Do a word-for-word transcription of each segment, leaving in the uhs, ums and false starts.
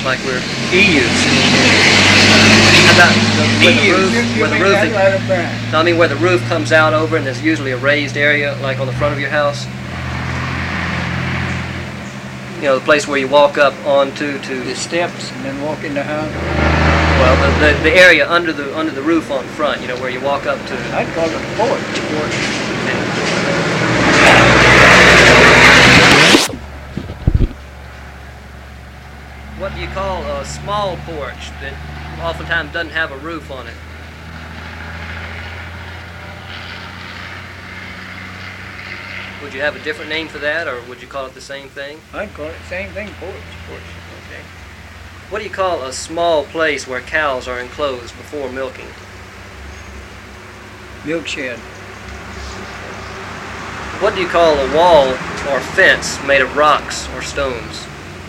like we're... Eaves. How about the, where the Eaves. roof? You, you Where the make roof that is- right up there. No, I mean where the roof comes out over and there's usually a raised area, like on the front of your house. You know, the place where you walk up onto to... The steps and then walk in the house. Well, the, the, the area under the under the roof on front, you know, where you walk up to... I'd call it a porch. What do you call a small porch that oftentimes doesn't have a roof on it? Would you have a different name for that, or would you call it the same thing? I'd call it the same thing, porch. Porch. Okay. What do you call a small place where cows are enclosed before milking? Milk shed. What do you call a wall or fence made of rocks or stones?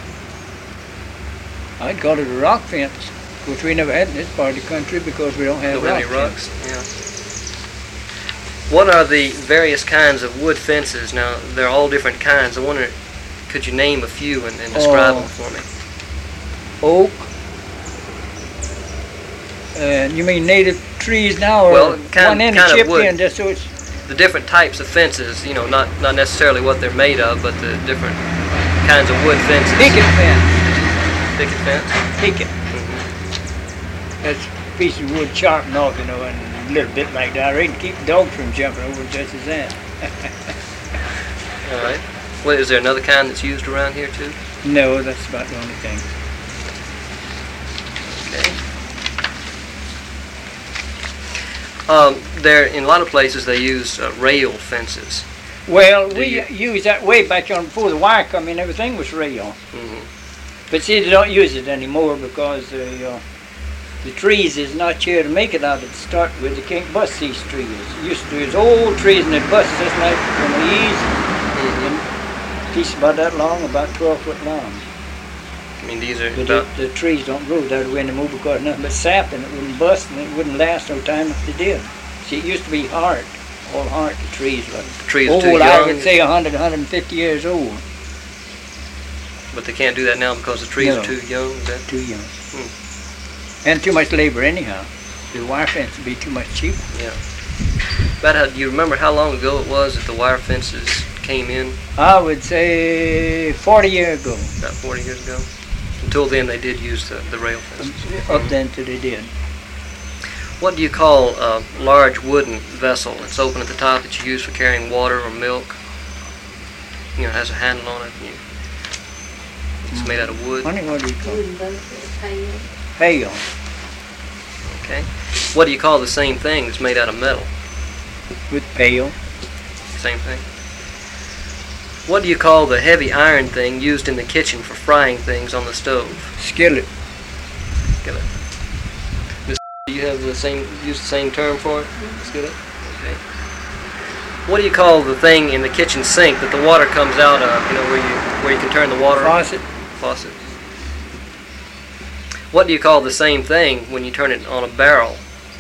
I'd call it a rock fence, which we never had in this part of the country because we don't have Don't rock have any rocks? fence. Yeah. What are the various kinds of wood fences? Now, they're all different kinds. I wonder, could you name a few and, and describe Oh. them for me? Oak. And you mean native trees now, or Well, kind- one end kind of chipped wood. in just so it's... The different types of fences, you know, not, not necessarily what they're made of, but the different kinds of wood fences. Picket fence. Picket fence? Picket. Mm-hmm. That's a piece of wood chopped off, you know, and a little bit like that. Right, to keep dogs from jumping over just as that. All right. Well, is there another kind that's used around here too? No, that's about the only thing. Okay. Um, there, in a lot of places, they use uh, rail fences. Well, Do we you- used that way back on before the wire come in. Everything was rail. Mm-hmm. But see, they don't use it anymore because the uh, the trees is not here to make it out to start with. They can't bust these trees. It used to use old trees and they bust just like on the eaves. Mm-hmm. A piece about that long, about twelve foot long. I mean, these are But about, the, the trees don't grow that way anymore because nothing but sap and it wouldn't bust and it wouldn't last no time if they did. See, it used to be hard, all hard, the trees. Like the trees are old, too I young, would say one hundred, one hundred fifty years old. but they can't do that now because the trees No. are too young. Is that? Too young. Hmm. And too much labor anyhow. The wire fence would be too much cheaper. Yeah. About how, do you remember how long ago it was that the wire fences came in? I would say forty years ago. About forty years ago. Until then, they did use the, the rail fences. Up then till they did. What do you call a large wooden vessel that's open at the top that you use for carrying water or milk? You know, it has a handle on it. And you, it's made out of wood. Honey, what do you call it? Wooden boat, pail. Pail. Okay. What do you call the same thing that's made out of metal? With pail. Same thing. What do you call the heavy iron thing used in the kitchen for frying things on the stove? Skillet. Skillet. Miss, do you have the same use the same term for it? Skillet. Okay. What do you call the thing in the kitchen sink that the water comes out of? You know, where you where you can turn the water on? Faucet. Faucet. What do you call the same thing when you turn it on a barrel?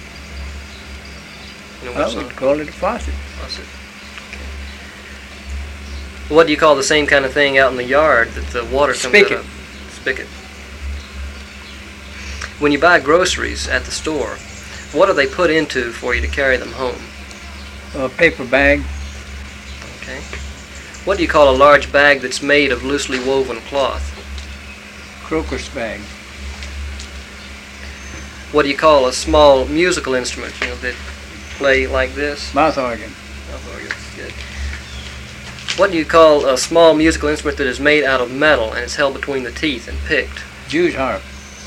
You know I what's would on call it a faucet. faucet? Okay. What do you call the same kind of thing out in the yard that the water comes Spigot. out of? Spigot. When you buy groceries at the store, what are they put into for you to carry them home? A paper bag. Okay. What do you call a large bag that's made of loosely woven cloth? Crocus bag. What do you call a small musical instrument, you know, that play like this? Mouth organ. Mouth organ. Good. What do you call a small musical instrument that is made out of metal and is held between the teeth and picked? Jew's harp.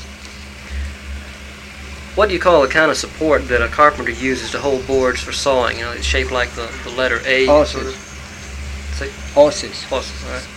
What do you call the kind of support that a carpenter uses to hold boards for sawing? You know, it's shaped like the, the letter A. Horses. Sort of. Say, Horses. horses, all right.